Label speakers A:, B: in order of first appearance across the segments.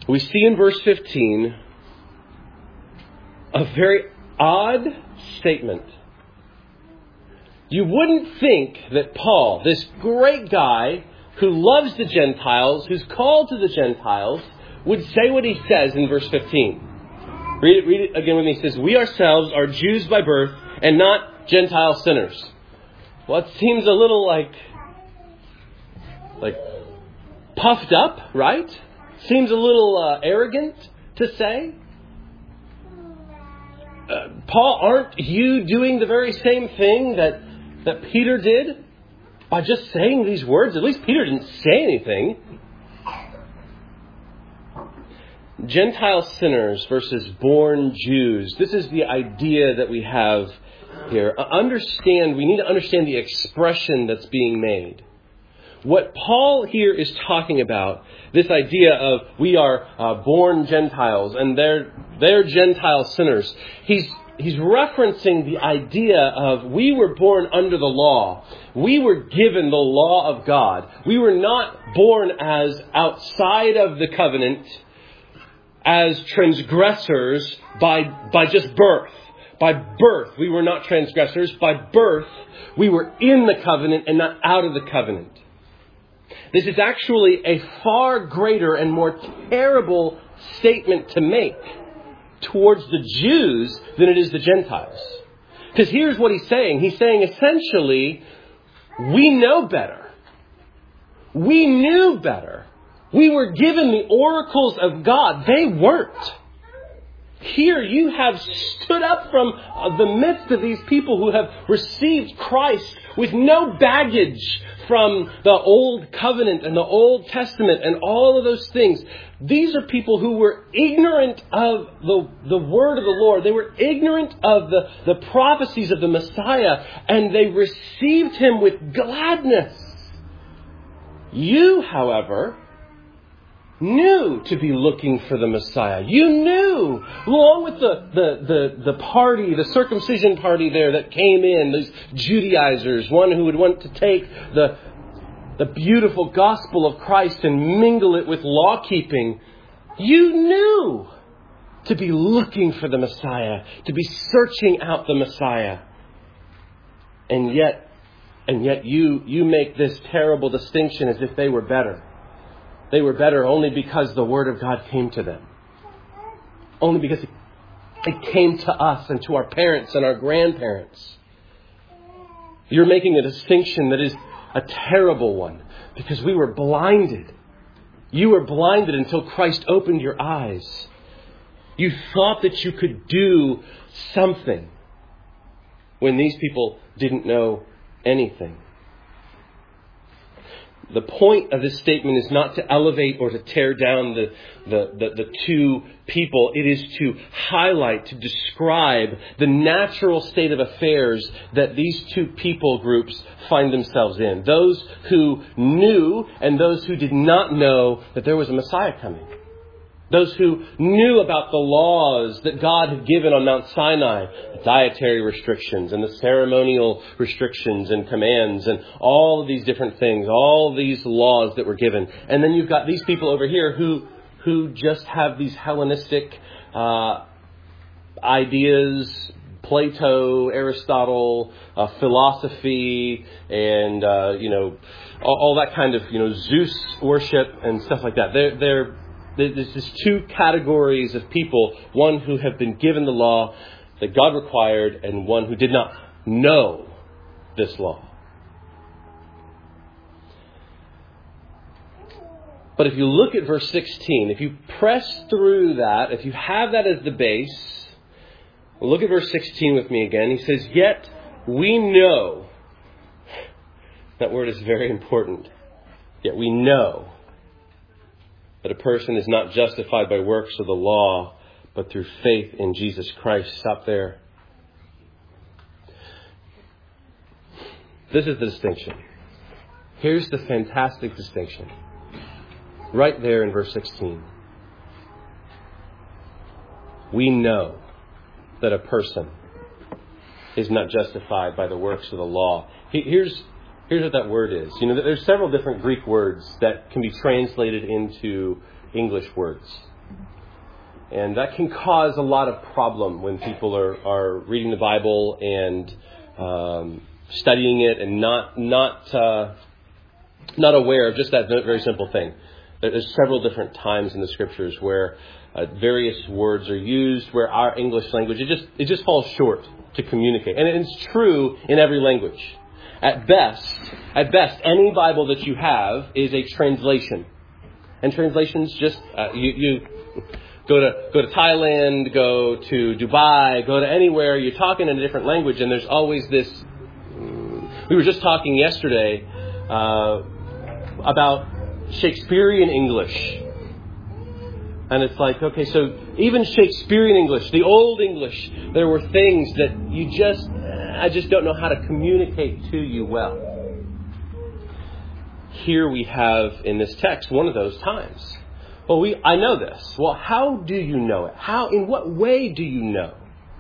A: we see in verse 15 a very odd statement. You wouldn't think that Paul, this great guy who loves the Gentiles, who's called to the Gentiles, would say what he says in verse 15. Read it again when he says, "We ourselves are Jews by birth and not Gentile sinners." Well, it seems a little like puffed up, right? Seems a little arrogant to say. Paul, aren't you doing the very same thing that Peter did by just saying these words? At least Peter didn't say anything. Gentile sinners versus born Jews. This is the idea that we have here. We need to understand the expression that's being made. What Paul here is talking about, this idea of we are born Gentiles and they're Gentile sinners. He's referencing the idea of we were born under the law. We were given the law of God. We were not born as outside of the covenant, as transgressors by just birth. By birth, we were not transgressors. By birth, we were in the covenant and not out of the covenant. This is actually a far greater and more terrible statement to make towards the Jews than it is the Gentiles. Because here's what he's saying. He's saying essentially, we know better. We knew better. We were given the oracles of God. They weren't. Here you have stood up from the midst of these people who have received Christ with no baggage from the Old Covenant and the Old Testament and all of those things. These are people who were ignorant of the word of the Lord. They were ignorant of the prophecies of the Messiah, and they received him with gladness. You, however, knew to be looking for the Messiah. You knew, along with the party, the circumcision party there that came in, these Judaizers, one who would want to take the beautiful gospel of Christ and mingle it with law keeping. You knew to be looking for the Messiah, to be searching out the Messiah. And yet you make this terrible distinction as if they were better. They were better only because the Word of God came to them. Only because it came to us and to our parents and our grandparents. You're making a distinction that is a terrible one because we were blinded. You were blinded until Christ opened your eyes. You thought that you could do something when these people didn't know anything. The point of this statement is not to elevate or to tear down the two people. It is to highlight, to describe the natural state of affairs that these two people groups find themselves in. Those who knew and those who did not know that there was a Messiah coming. Those who knew about the laws that God had given on Mount Sinai, the dietary restrictions and the ceremonial restrictions and commands and all of these different things, all of these laws that were given. And then you've got these people over here who just have these Hellenistic ideas, Plato, Aristotle, philosophy, and all that kind of Zeus worship and stuff like that. There's just two categories of people, one who have been given the law that God required and one who did not know this law. But if you look at verse 16, if you press through that, if you have that as the base, look at verse 16 with me again. He says, "Yet we know," that word is very important, "yet we know that a person is not justified by works of the law, but through faith in Jesus Christ." Stop there. This is the distinction. Here's the fantastic distinction. Right there in verse 16. We know that a person is not justified by the works of the law. Here's what that word is. There's several different Greek words that can be translated into English words. And that can cause a lot of problem when people are reading the Bible and studying it and not aware of just that very simple thing. There's several different times in the Scriptures where various words are used, where our English language, it just falls short to communicate. And it's true in every language. At best, any Bible that you have is a translation. And translations just, you go to Thailand, go to Dubai, go to anywhere, you're talking in a different language, and there's always this. We were just talking yesterday about Shakespearean English. And it's like, okay, so even Shakespearean English, the Old English, there were things that I just don't know how to communicate to you well. Here we have in this text one of those times. Well, I know this. Well, how do you know it? In what way do you know?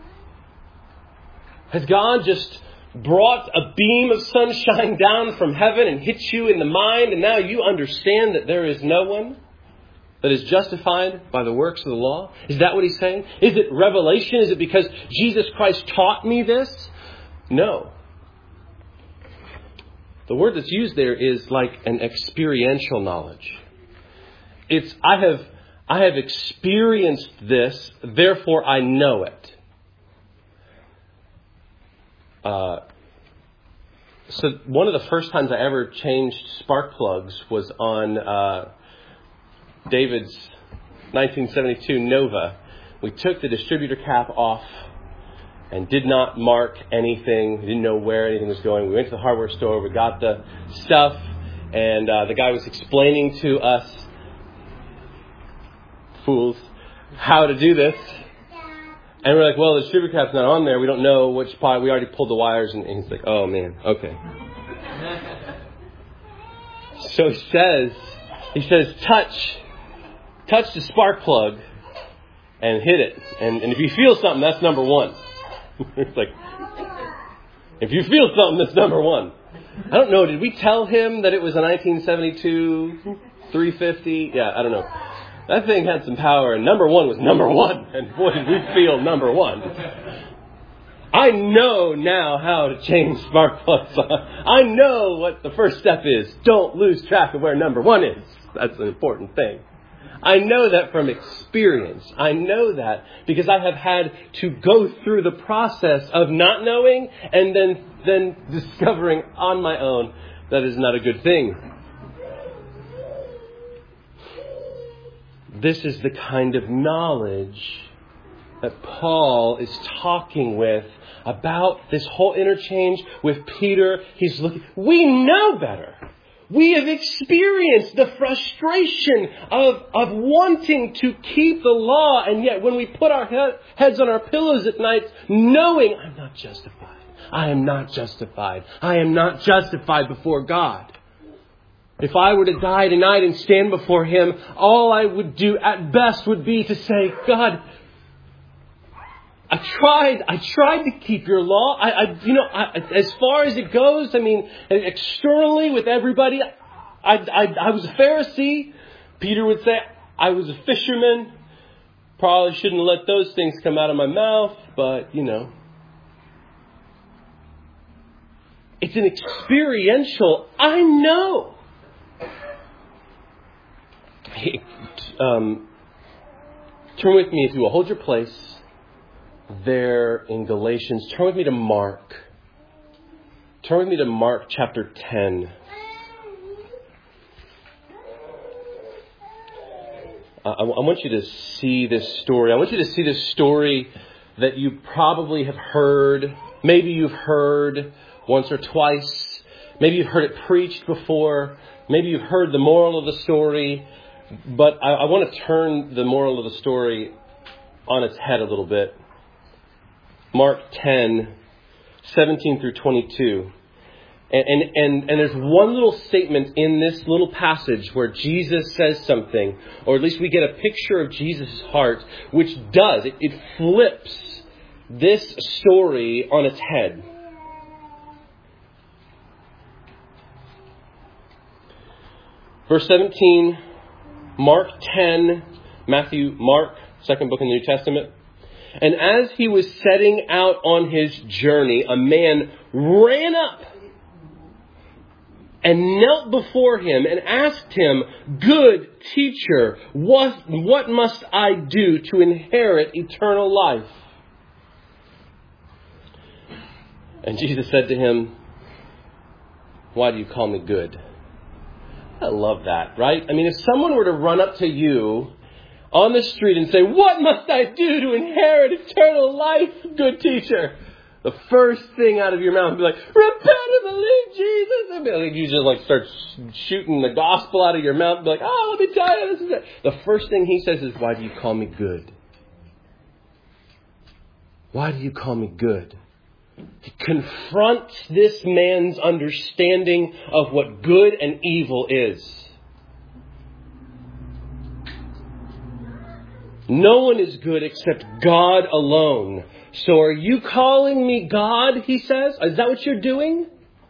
A: Has God just brought a beam of sunshine down from heaven and hit you in the mind, and now you understand that there is no one that is justified by the works of the law? Is that what he's saying? Is it revelation? Is it because Jesus Christ taught me this? No. The word that's used there is like an experiential knowledge. It's I have experienced this, therefore I know it. So one of the first times I ever changed spark plugs was on David's 1972 Nova. We took the distributor cap off and did not mark anything. We didn't know where anything was going. We went to the hardware store. We got the stuff. And the guy was explaining to us, fools, how to do this. And we're like, well, the distributor cap's not on there. We don't know which part. We already pulled the wires. And he's like, oh, man, okay. So he says, touch the spark plug and hit it. And if you feel something, that's number one. It's like, if you feel something, that's number one. I don't know. Did we tell him that it was a 1972 350? Yeah, I don't know. That thing had some power, and number one was number one. And boy, did we feel number one. I know now how to change spark plugs. I know what the first step is. Don't lose track of where number one is. That's an important thing. I know that from experience. I know that because I have had to go through the process of not knowing and then discovering on my own that is not a good thing. This is the kind of knowledge that Paul is talking with about this whole interchange with Peter. He's looking, we know better. We have experienced the frustration of wanting to keep the law, and yet when we put our heads on our pillows at night, knowing I'm not justified. I am not justified. I am not justified before God. If I were to die tonight and stand before Him, all I would do at best would be to say, God, I tried to keep your law. As far as it goes, I mean, externally with everybody, I was a Pharisee. Peter would say, I was a fisherman. Probably shouldn't have let those things come out of my mouth, but, it's an experiential, I know. Turn with me, if you will. Hold your place there in Galatians. Turn with me to Mark. Turn with me to Mark chapter 10. I want you to see this story. I want you to see this story that you probably have heard. Maybe you've heard once or twice. Maybe you've heard it preached before. Maybe you've heard the moral of the story. But I want to turn the moral of the story on its head a little bit. Mark 10, 17 through 22. And there's one little statement in this little passage where Jesus says something, or at least we get a picture of Jesus' heart, which does. It flips this story on its head. Verse 17, Mark 10, Matthew, Mark, second book in the New Testament. And as he was setting out on his journey, a man ran up and knelt before him and asked him, "Good teacher, what must I do to inherit eternal life?" And Jesus said to him, "Why do you call me good?" I love that, right? I mean, if someone were to run up to you on the street and say, "What must I do to inherit eternal life, good teacher?" The first thing out of your mouth would be like, "Repent and believe Jesus." And like, you just like start shooting the gospel out of your mouth and be like, "Oh, let me tell you, this is it." The first thing he says is, "Why do you call me good?" Why do you call me good? He confronts this man's understanding of what good and evil is. No one is good except God alone. So are you calling me God, he says? Is that what you're doing?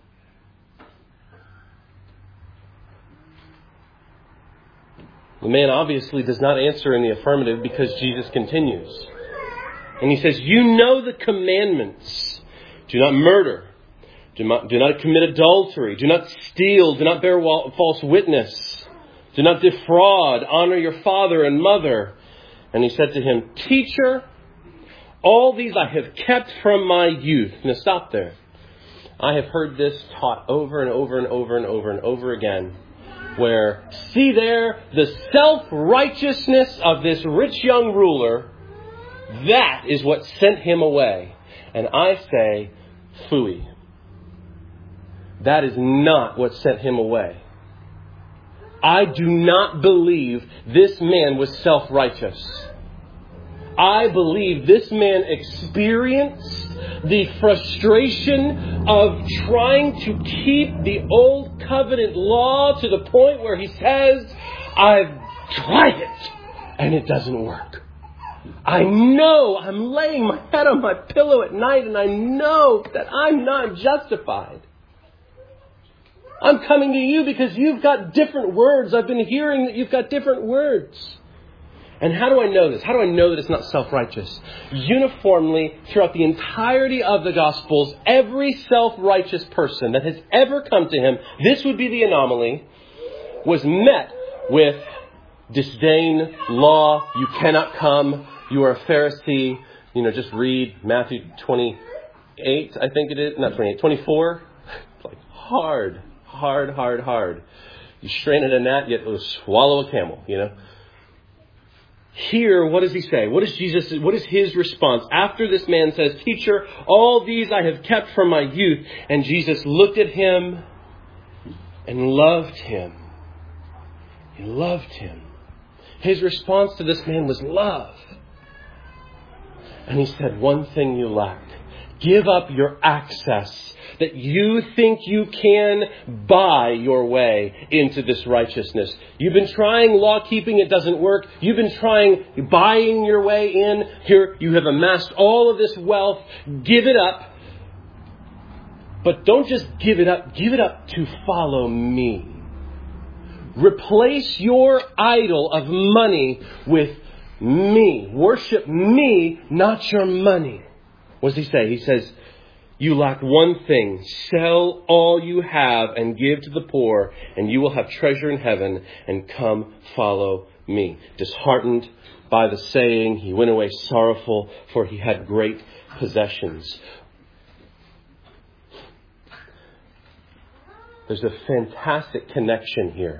A: The man obviously does not answer in the affirmative because Jesus continues. And he says, "You know the commandments. Do not murder. Do not commit adultery. Do not steal. Do not bear false witness. Do not defraud. Honor your father and mother." And he said to him, "Teacher, all these I have kept from my youth." Now stop there. I have heard this taught over and over and over and over and over again. Where, see there, the self-righteousness of this rich young ruler, that is what sent him away. And I say, phooey. That is not what sent him away. I do not believe this man was self-righteous. I believe this man experienced the frustration of trying to keep the old covenant law to the point where he says, "I've tried it and it doesn't work. I know I'm laying my head on my pillow at night and I know that I'm not justified. I'm coming to you because you've got different words. I've been hearing that you've got different words." And how do I know this? How do I know that it's not self-righteous? Uniformly, throughout the entirety of the Gospels, every self-righteous person that has ever come to him, this would be the anomaly, was met with disdain, law, you cannot come, you are a Pharisee. Just read Matthew 28, I think it is. Not 28, 24. It's like hard. You strain at a gnat, yet it'll swallow a camel, Here, what does he say? What is his response? After this man says, "Teacher, all these I have kept from my youth." And Jesus looked at him and loved him. He loved him. His response to this man was love. And he said, "One thing you lack. Give up your access that you think you can buy your way into this righteousness. You've been trying law keeping, it doesn't work. You've been trying buying your way in. Here you have amassed all of this wealth. Give it up. But don't just give it up to follow me. Replace your idol of money with me. Worship me, not your money." What does he say? He says, "You lack one thing. Sell all you have and give to the poor, and you will have treasure in heaven, and come follow me." Disheartened by the saying, he went away sorrowful, for he had great possessions. There's a fantastic connection here.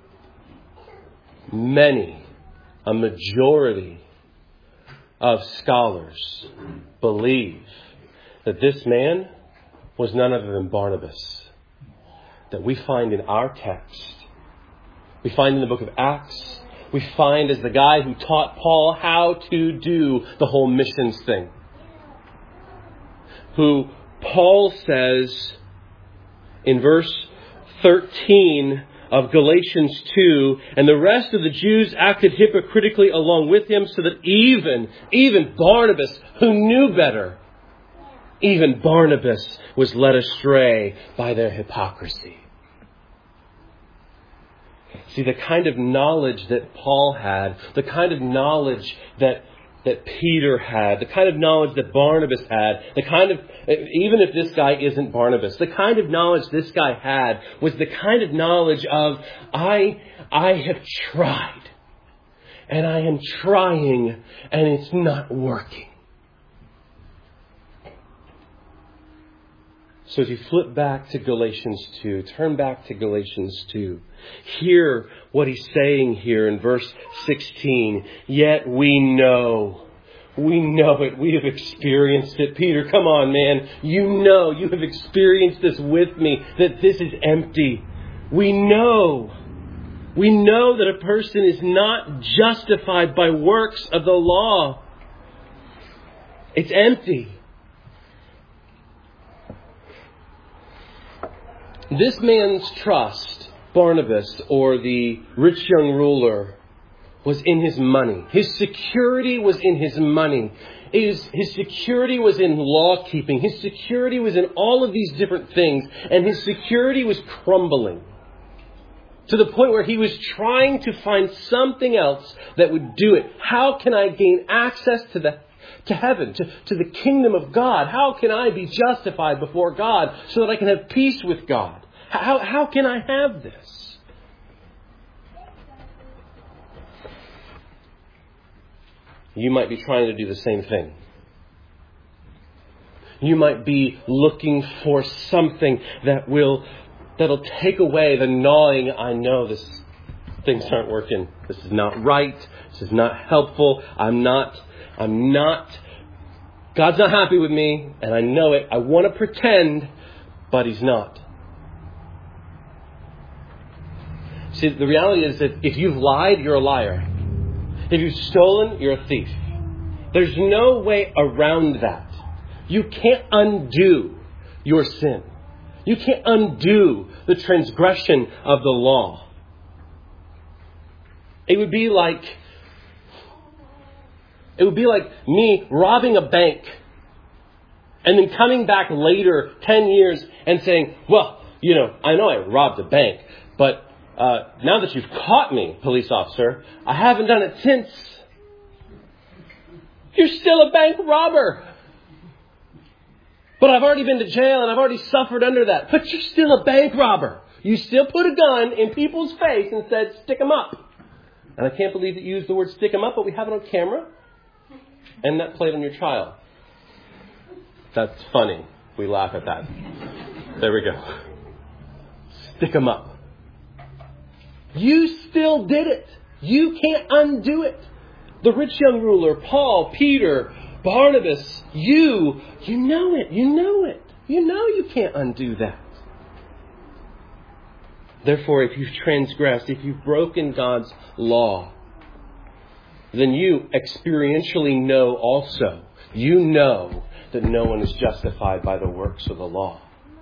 A: A majority of scholars believe that this man was none other than Barnabas, that we find in our text. We find in the book of Acts. We find as the guy who taught Paul how to do the whole missions thing. Who Paul says in verse 13 of Galatians 2, "And the rest of the Jews acted hypocritically along with him, so that even Barnabas, who knew better, even Barnabas was led astray by their hypocrisy." See, the kind of knowledge that Paul had, the kind of knowledge that Peter had, the kind of knowledge that Barnabas had, even if this guy isn't Barnabas, the kind of knowledge this guy had was the kind of knowledge of, I have tried, and I am trying, and it's not working. So as you flip back to Galatians 2, turn back to Galatians 2, hear what he's saying here in verse 16. Yet we know it. We have experienced it. Peter, come on, man. You have experienced this with me, that this is empty. We know that a person is not justified by works of the law. It's empty. This man's trust, Barnabas, or the rich young ruler, was in his money. His security was in his money. His security was in law keeping. His security was in all of these different things. And his security was crumbling to the point where he was trying to find something else that would do it. How can I gain access to heaven, to the kingdom of God? How can I be justified before God so that I can have peace with God? How can I have this? You might be trying to do the same thing. You might be looking for something that'll take away the gnawing. I know things aren't working. This is not right. This is not helpful. I'm not, God's not happy with me, and I know it. I want to pretend, but He's not. See, the reality is that if you've lied, you're a liar. If you've stolen, you're a thief. There's no way around that. You can't undo your sin. You can't undo the transgression of the law. It would be like me robbing a bank and then coming back later, 10 years, and saying, well, I know I robbed a bank, but now that you've caught me, police officer, I haven't done it since. You're still a bank robber. But I've already been to jail and I've already suffered under that. But you're still a bank robber. You still put a gun in people's face and said, stick 'em up. And I can't believe that you used the word stick 'em up, but we have it on camera. And that played on your child. That's funny. We laugh at that. There we go. Stick 'em up. You still did it. You can't undo it. The rich young ruler, Paul, Peter, Barnabas, you know it. You know it. You know you can't undo that. Therefore, if you've transgressed, if you've broken God's law, then you experientially know also. You know that no one is justified by the works of the law.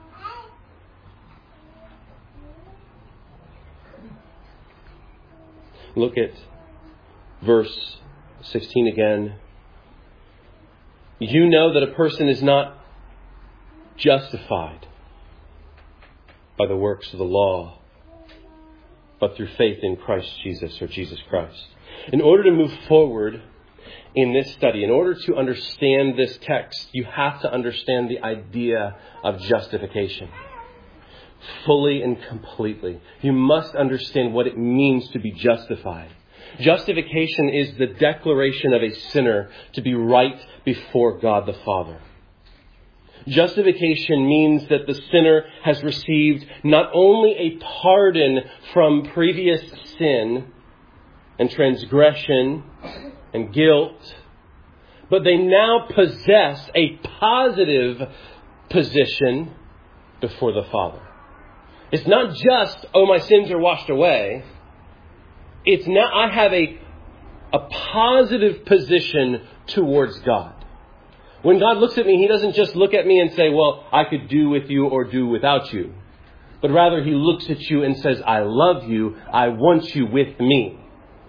A: Look at verse 16 again. You know that a person is not justified by the works of the law, but through faith in Christ Jesus, or Jesus Christ. In order to move forward in this study, in order to understand this text, you have to understand the idea of justification fully and completely. You must understand what it means to be justified. Justification is the declaration of a sinner to be right before God the Father. Justification means that the sinner has received not only a pardon from previous sin and transgression and guilt, but they now possess a positive position before the Father. It's not just, my sins are washed away. It's now I have a positive position towards God. When God looks at me, He doesn't just look at me and say, well, I could do with you or do without you. But rather, He looks at you and says, I love you. I want you with me.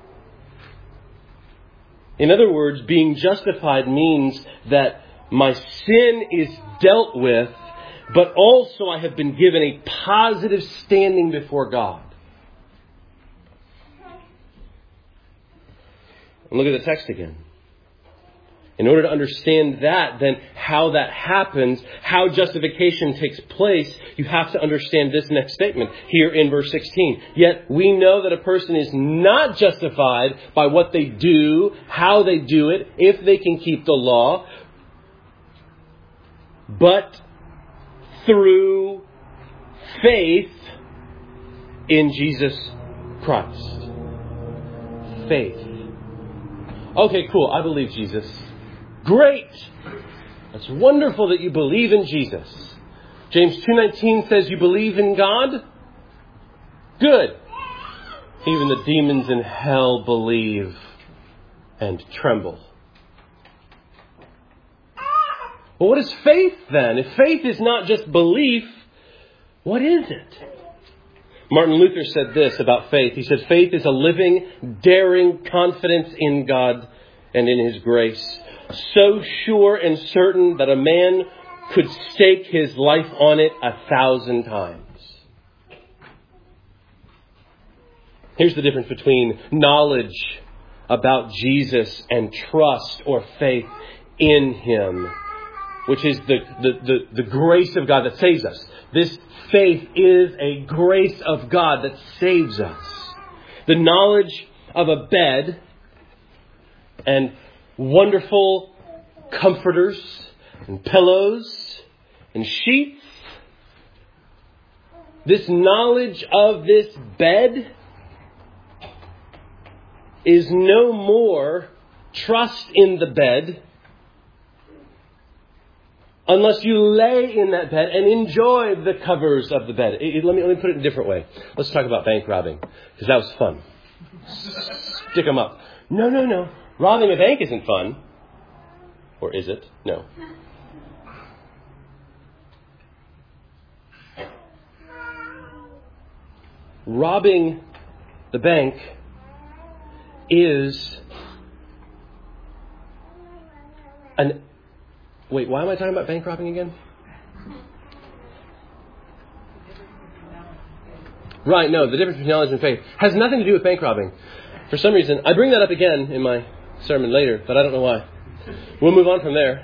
A: In other words, being justified means that my sin is dealt with, but also I have been given a positive standing before God. And look at the text again. In order to understand that, then how that happens, how justification takes place, you have to understand this next statement here in verse 16. Yet we know that a person is not justified by what they do, how they do it, if they can keep the law, but through faith in Jesus Christ. Faith. Okay, cool. I believe Jesus. Great! It's wonderful that you believe in Jesus. James 2:19 says you believe in God. Good. Even the demons in hell believe and tremble. Well, what is faith then? If faith is not just belief, what is it? Martin Luther said this about faith. He said, faith is a living, daring confidence in God and in His grace. So sure and certain that a man could stake his life on it 1,000 times. Here's the difference between knowledge about Jesus and trust or faith in Him, which is the grace of God that saves us. This faith is a grace of God that saves us. The knowledge of a bed and wonderful comforters and pillows and sheets. This knowledge of this bed is no more trust in the bed unless you lay in that bed and enjoy the covers of the bed. Let me put it a different way. Let's talk about bank robbing, because that was fun. Stick them up. No. Robbing a bank isn't fun. Or is it? No. Robbing the bank is an... Wait, why am I talking about bank robbing again? Right, no, the difference between knowledge and faith has nothing to do with bank robbing. For some reason, I bring that up again in my sermon later, but I don't know why. We'll move on from there.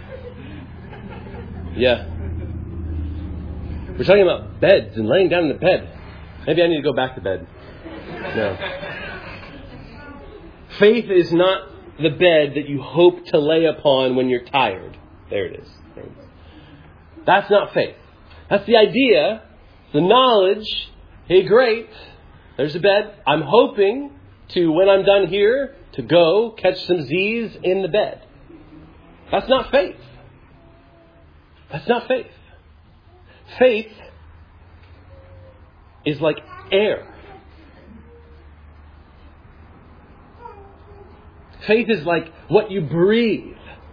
A: Yeah. We're talking about beds and laying down in the bed. Maybe I need to go back to bed. No. Faith is not the bed that you hope to lay upon when you're tired. There it is. That's not faith. That's the idea, the knowledge. Hey, great. There's a bed. I'm hoping to, when I'm done here, to go catch some Z's in the bed. That's not faith. That's not faith. Faith is like air. Faith is like what you breathe.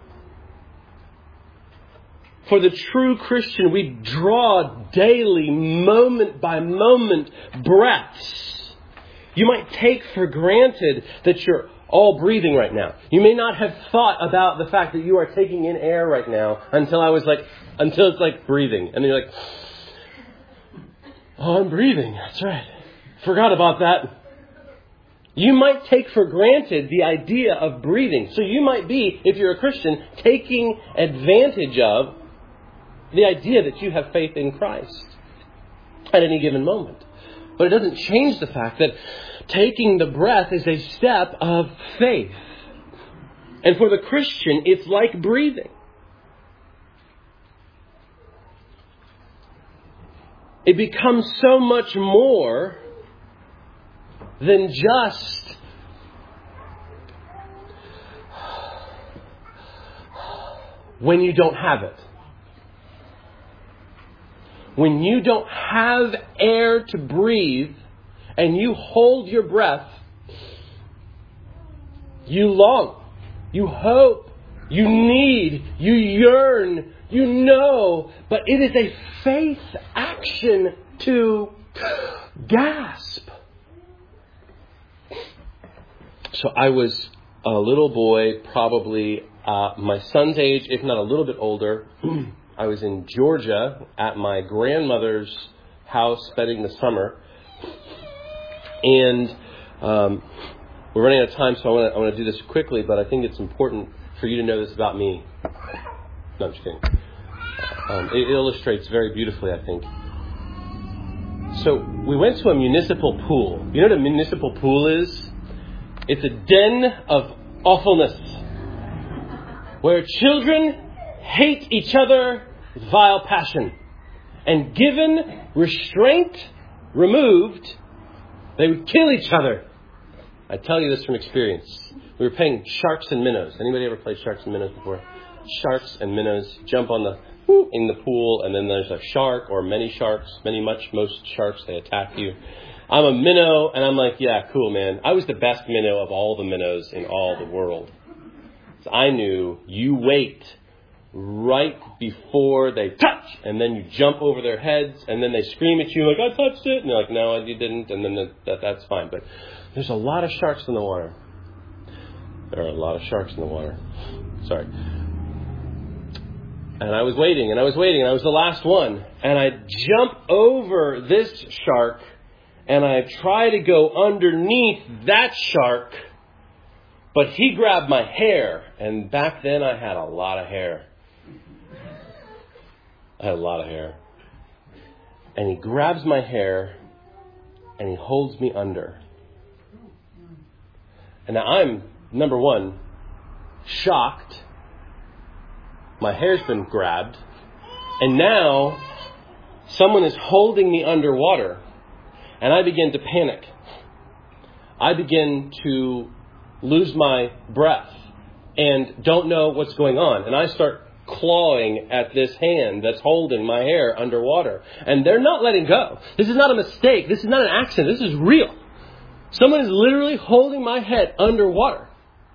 A: For the true Christian, we draw daily, moment by moment, breaths. You might take for granted that you're all breathing right now. You may not have thought about the fact that you are taking in air right now until it's like breathing. And then you're like, oh, I'm breathing. That's right. Forgot about that. You might take for granted the idea of breathing. So you might be, if you're a Christian, taking advantage of the idea that you have faith in Christ at any given moment. But it doesn't change the fact that taking the breath is a step of faith. And for the Christian, it's like breathing. It becomes so much more than just when you don't have it. When you don't have air to breathe and you hold your breath, you long, you hope, you need, you yearn, you know, but it is a faith action to gasp. So I was a little boy, probably my son's age, if not a little bit older. I was in Georgia at my grandmother's house spending the summer. And We're running out of time, so I want to do this quickly, but I think it's important for you to know this about me. No, I'm just kidding. It illustrates very beautifully, I think. So we went to a municipal pool. You know what a municipal pool is? It's a den of awfulness where children hate each other with vile passion. And given restraint removed, they would kill each other. I tell you this from experience. We were playing sharks and minnows. Anybody ever played sharks and minnows before? Sharks and minnows jump in the pool, and then there's a shark or many sharks, most sharks, they attack you. I'm a minnow, and I'm like, yeah, cool, man. I was the best minnow of all the minnows in all the world. So I knew you wait right before they touch, and then you jump over their heads, and then they scream at you like, I touched it, and they're like, no, you didn't, and then that's fine. But there's a lot of sharks in the water. There are a lot of sharks in the water. Sorry. And I was waiting, and I was the last one. And I jump over this shark, and I try to go underneath that shark, but he grabbed my hair. And back then I had a lot of hair. And he grabs my hair, and he holds me under. And now I'm, number one, shocked. My hair's been grabbed. And now someone is holding me underwater. And I begin to panic. I begin to lose my breath and don't know what's going on. And I start clawing at this hand that's holding my hair underwater. And they're not letting go. This is not a mistake. This is not an accident. This is real. Someone is literally holding my head underwater.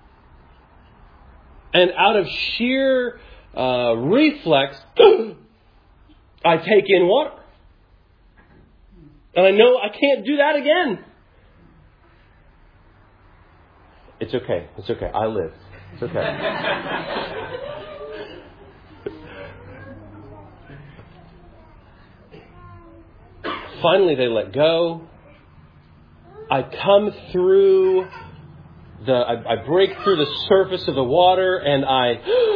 A: And out of sheer reflex, I take in water. And I know I can't do that again. It's okay. I lived. It's okay. Finally, they let go. I come through I break through the surface of the water, and I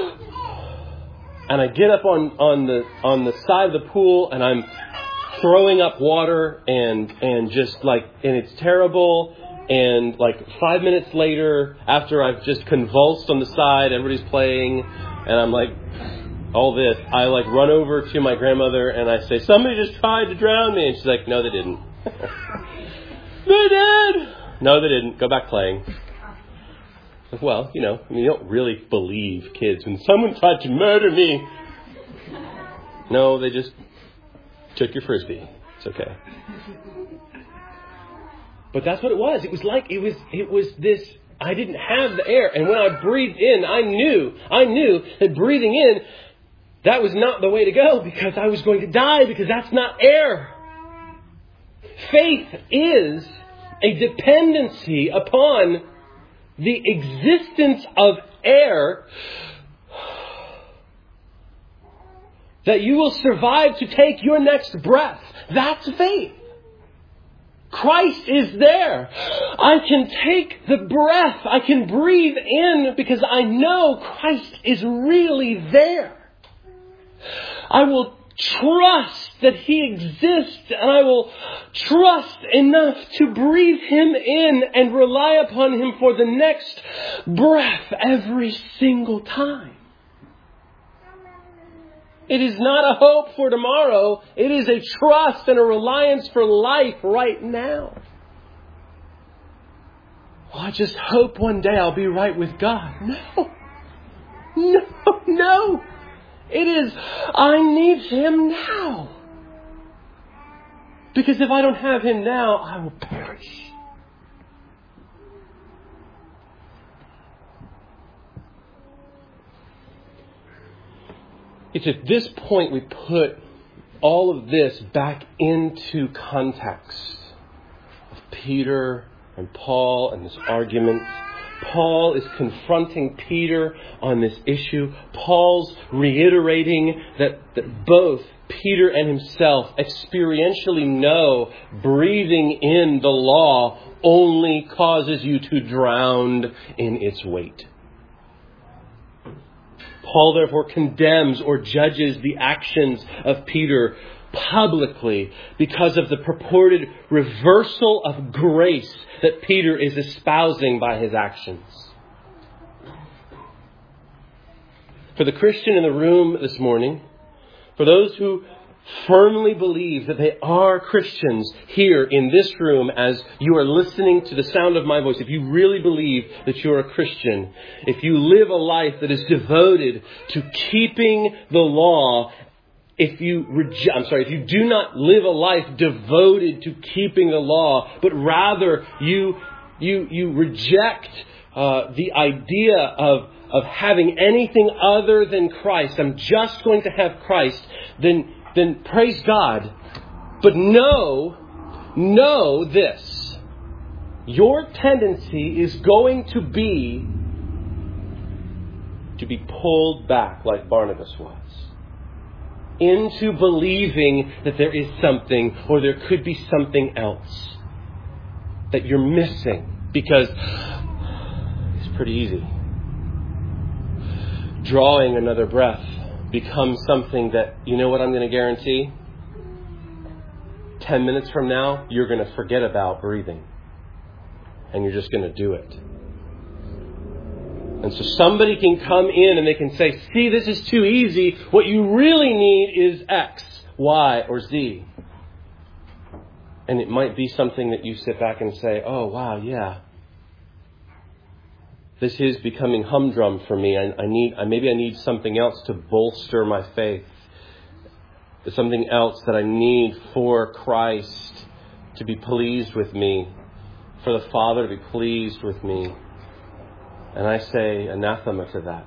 A: get up on the side of the pool, and I'm throwing up water, and it's terrible. And 5 minutes later, after I've just convulsed on the side, everybody's playing, and I'm like, all this, I run over to my grandmother and I say, somebody just tried to drown me. And she's like, no, they didn't. They did. No, they didn't. Go back playing. Well, you don't really believe kids when someone tried to murder me. No, they just took your Frisbee. It's okay. But that's what it was. It was this, I didn't have the air. And when I breathed in, I knew that breathing in, that was not the way to go, because I was going to die, because that's not air. Faith is a dependency upon the existence of air that you will survive to take your next breath. That's faith. Christ is there. I can take the breath. I can breathe in because I know Christ is really there. I will trust that He exists, and I will trust enough to breathe Him in and rely upon Him for the next breath every single time. It is not a hope for tomorrow. It is a trust and a reliance for life right now. Well, I just hope one day I'll be right with God. No. It is, I need Him now. Because if I don't have Him now, I will perish. It's at this point we put all of this back into context of Peter and Paul and this argument. Paul is confronting Peter on this issue. Paul's reiterating that both Peter and himself experientially know breathing in the law only causes you to drown in its weight. Paul therefore condemns or judges the actions of Peter publicly because of the purported reversal of grace that Peter is espousing by his actions. For the Christian in the room this morning, for those who firmly believe that they are Christians here in this room as you are listening to the sound of my voice, if you really believe that you're a Christian, if you live a life that is devoted to keeping the law, if you do not live a life devoted to keeping the law, but rather you reject the idea of having anything other than Christ, I'm just going to have Christ, then praise God. But know this. Your tendency is going to be pulled back like Barnabas was, into believing that there is something or there could be something else that you're missing, because it's pretty easy. Drawing another breath becomes something that, you know what I'm going to guarantee? 10 minutes from now, you're going to forget about breathing. And you're just going to do it. And so somebody can come in and they can say, see, this is too easy. What you really need is X, Y, or Z. And it might be something that you sit back and say, oh, wow, yeah. This is becoming humdrum for me. Maybe I need something else to bolster my faith. There's something else that I need for Christ to be pleased with me, for the Father to be pleased with me. And I say anathema to that.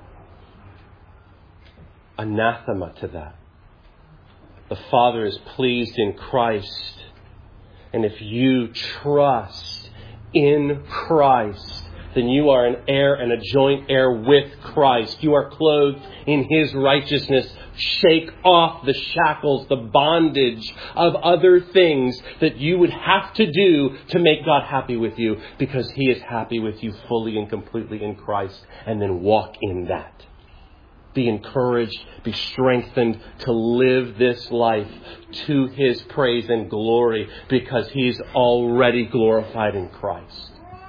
A: Anathema to that. The Father is pleased in Christ. And if you trust in Christ, then you are an heir and a joint heir with Christ. You are clothed in His righteousness. Shake off the shackles, the bondage of other things that you would have to do to make God happy with you, because He is happy with you fully and completely in Christ. And then walk in that. Be encouraged, be strengthened to live this life to His praise and glory, because He's already glorified in Christ.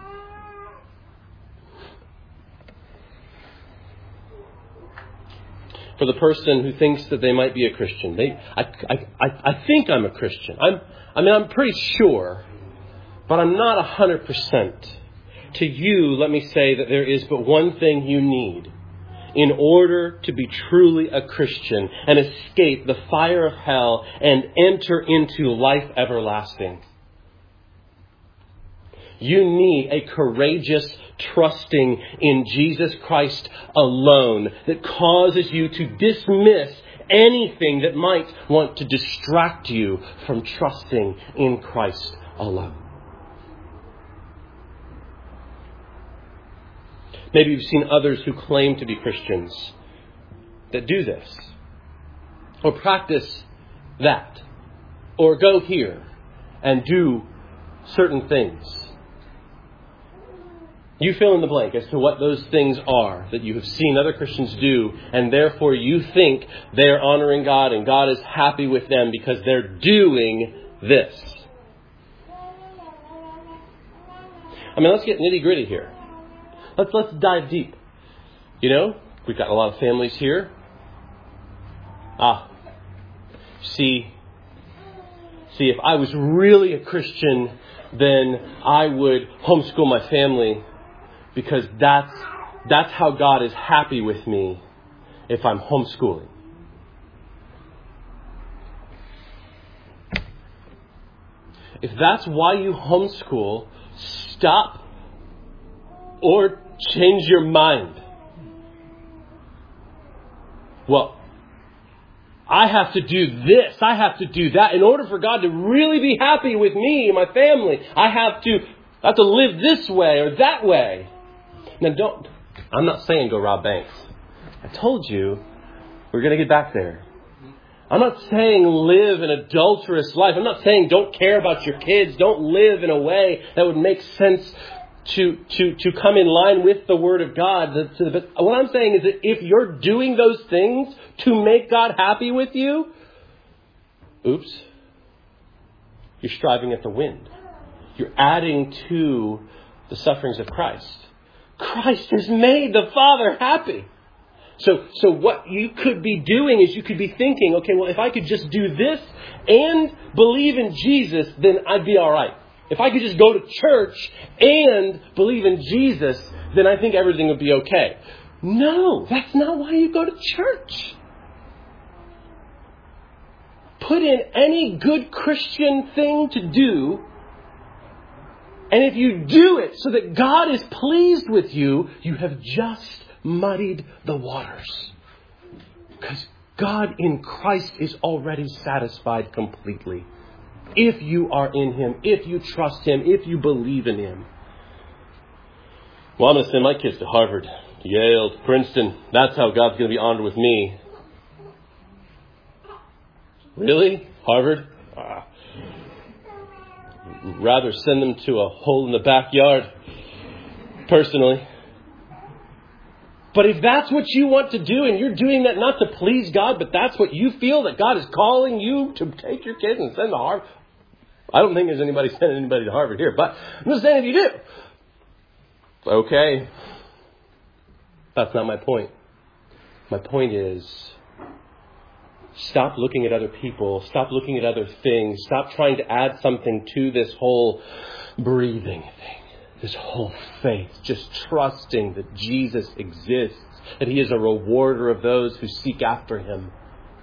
A: For the person who thinks that they might be a Christian, I think I'm a Christian. I'm pretty sure, but I'm not 100%. To you, let me say that there is but one thing you need in order to be truly a Christian and escape the fire of hell and enter into life everlasting. You need a courageous trusting in Jesus Christ alone that causes you to dismiss anything that might want to distract you from trusting in Christ alone. Maybe you've seen others who claim to be Christians that do this, or practice that, or go here and do certain things. You fill in the blank as to what those things are that you have seen other Christians do, and therefore you think they're honoring God and God is happy with them because they're doing this. Let's get nitty-gritty here. Let's dive deep. We've got a lot of families here. See, if I was really a Christian, then I would homeschool my family, because that's how God is happy with me if I'm homeschooling. If that's why you homeschool, stop or change your mind. Well, I have to do this, I have to do that. In order for God to really be happy with me and my family, I have to live this way or that way. Now I'm not saying go rob banks. I told you we're going to get back there. I'm not saying live an adulterous life. I'm not saying don't care about your kids. Don't live in a way that would make sense to come in line with the Word of God. But what I'm saying is that if you're doing those things to make God happy with you, you're striving at the wind. You're adding to the sufferings of Christ. Christ has made the Father happy. So what you could be doing is you could be thinking, okay, well, if I could just do this and believe in Jesus, then I'd be all right. If I could just go to church and believe in Jesus, then I think everything would be okay. No, that's not why you go to church. Put in any good Christian thing to do, and if you do it so that God is pleased with you, you have just muddied the waters. Because God in Christ is already satisfied completely. If you are in Him, if you trust Him, if you believe in Him. Well, I'm going to send my kids to Harvard, to Yale, to Princeton. That's how God's going to be honored with me. Really? Harvard? Rather send them to a hole in the backyard, personally. But if that's what you want to do, and you're doing that not to please God, but that's what you feel that God is calling you to take your kids and send to Harvard. I don't think there's anybody sending anybody to Harvard here, but I'm just saying if you do. Okay. That's not my point. My point is, stop looking at other people. Stop looking at other things. Stop trying to add something to this whole breathing thing. This whole faith. Just trusting that Jesus exists. That He is a rewarder of those who seek after Him.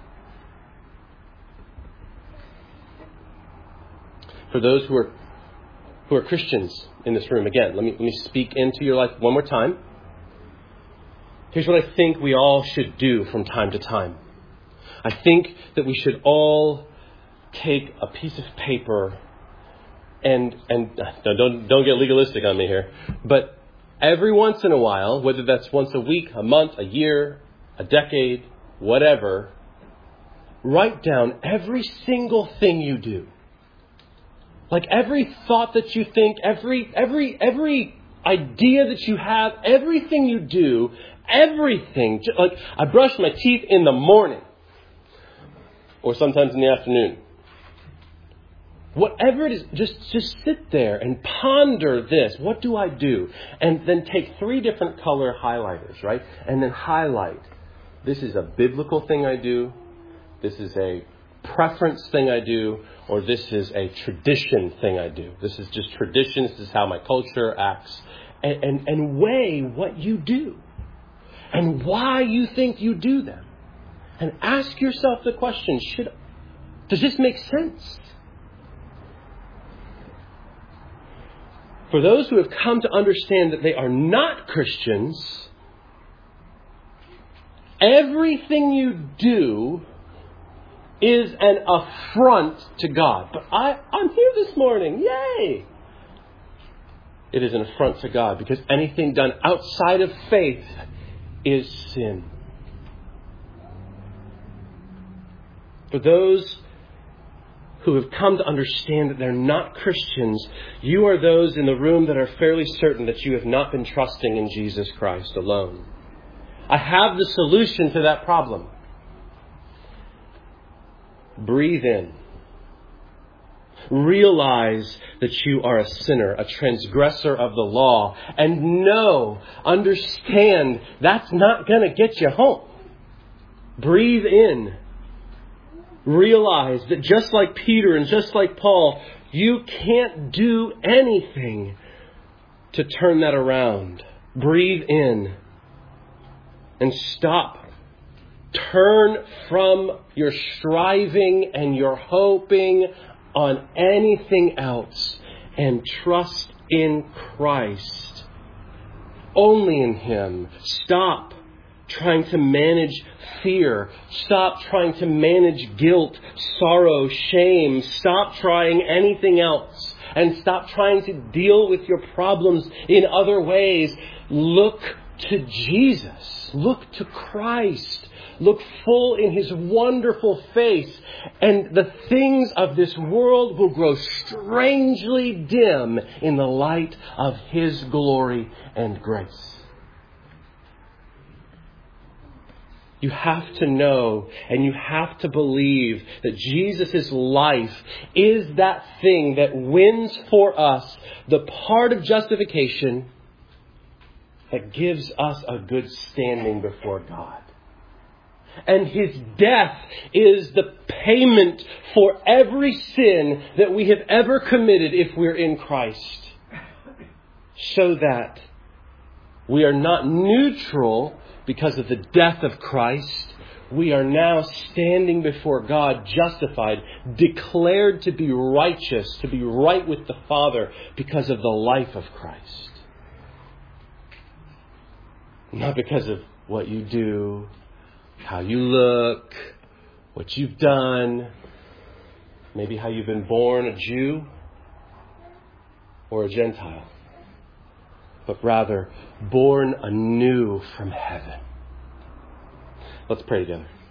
A: For those who are Christians in this room, again, let me speak into your life one more time. Here's what I think we all should do from time to time. I think that we should all take a piece of paper and don't get legalistic on me here, but every once in a while, whether that's once a week, a month, a year, a decade, whatever, write down every single thing you do. Like every thought that you think, every idea that you have, everything you do, everything. Like I brush my teeth in the morning. Or sometimes in the afternoon. Whatever it is, just sit there and ponder this. What do I do? And then take 3 different color highlighters, right? And then highlight. This is a biblical thing I do. This is a preference thing I do. Or this is a tradition thing I do. This is just tradition. This is how my culture acts. And weigh what you do. And why you think you do them. And ask yourself the question, does this make sense? For those who have come to understand that they are not Christians, everything you do is an affront to God. But I'm here this morning. Yay! It is an affront to God because anything done outside of faith is sin. For those who have come to understand that they're not Christians, you are those in the room that are fairly certain that you have not been trusting in Jesus Christ alone. I have the solution to that problem. Breathe in. Realize that you are a sinner, a transgressor of the law. And understand, that's not going to get you home. Breathe in. Realize that just like Peter and just like Paul, you can't do anything to turn that around. Breathe in and stop. Turn from your striving and your hoping on anything else and trust in Christ. Only in Him. Stop trying to manage fear. Stop trying to manage guilt, sorrow, shame. Stop trying anything else. And stop trying to deal with your problems in other ways. Look to Jesus. Look to Christ. Look full in His wonderful face. And the things of this world will grow strangely dim in the light of His glory and grace. You have to know and you have to believe that Jesus' life is that thing that wins for us the part of justification that gives us a good standing before God. And His death is the payment for every sin that we have ever committed if we're in Christ. So that we are not neutral because of the death of Christ. We are now standing before God justified, declared to be righteous, to be right with the Father because of the life of Christ. Not because of what you do, how you look, what you've done, maybe how you've been born a Jew or a Gentile, but rather born anew from heaven. Let's pray together.